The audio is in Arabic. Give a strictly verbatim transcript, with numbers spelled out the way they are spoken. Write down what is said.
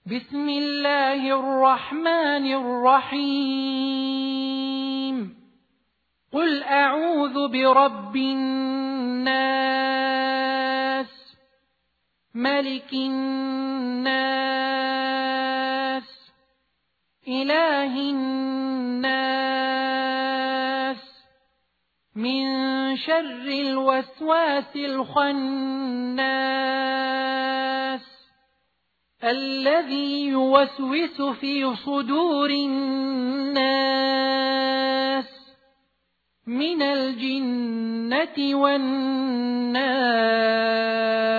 بسم الله الرحمن الرحيم قل أعوذ برب الناس ملك الناس إله الناس من شر الوسواس الخناس الذي يوسوس في صدور الناس من الجنة والناس.